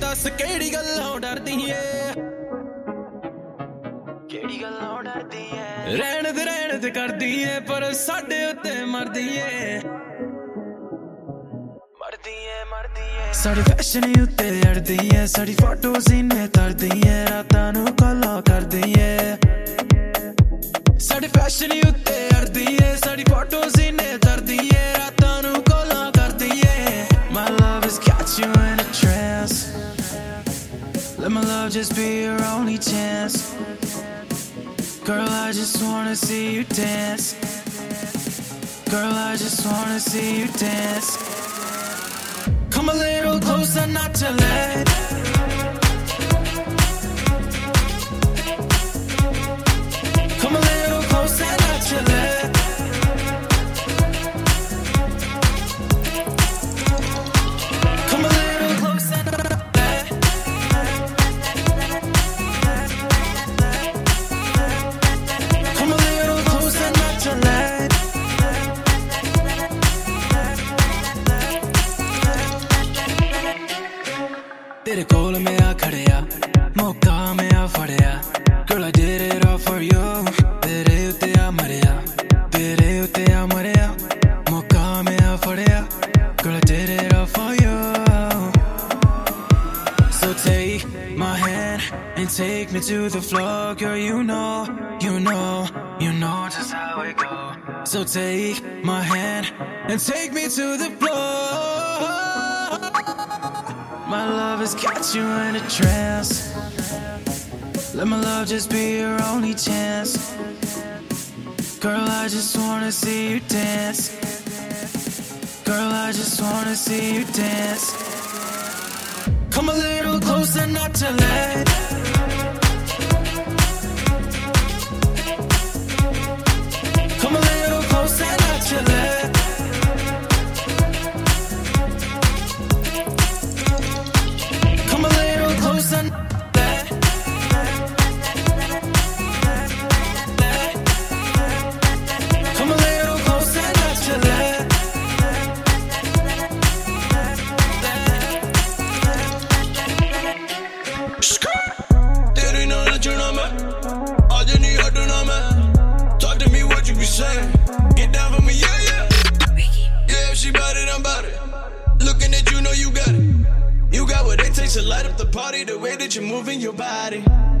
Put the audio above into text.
दस केड़ी गल्लों डरदी है रहन दे करदी है पर साडे उत्ते मरदी है साड़ी फैशन उत्ते अड़दी है साड़ी फोटो सीने तरदी है रातां नूं कॉलां करदी है साड़ी फैशन उत्ते अड़दी है साड़ी फोटो सीने तरदी है रातां नूं कॉलां करदी है My love has got you in a trance Let my love just be your only chance Girl, I just wanna see you dance Girl, I just wanna see you dance Come a little closer, not to let Come a little closer, not to let Come a little closer, not to let Come a little closer, not to let तेरे कोल मैं आ खड़िया मौका मैं आ फड़िया Girl I did it all for you तेरे उत्ते आ मरिया तेरे उत्ते आ मरिया मौका मैं आ फड़िया Girl I did it all for you So take my hand and take me to the floor Girl you know just how it go So take my hand and take me to the floor My love has got you in a trance Let my love just be your only chance Girl, I just wanna see you dance Girl, I just wanna see you dance Come a little closer, not to let Come a little closer, not to let Come a little closer, let Come a little closer, not to let तेरे नाल नचना मैं आज नहीं हटना मैं Talk to me what you be saying Get down for me, yeah, yeah Yeah, if she bout it, I'm bout it Looking at you, know you got it You got what it takes to light up the party The way that you're moving your body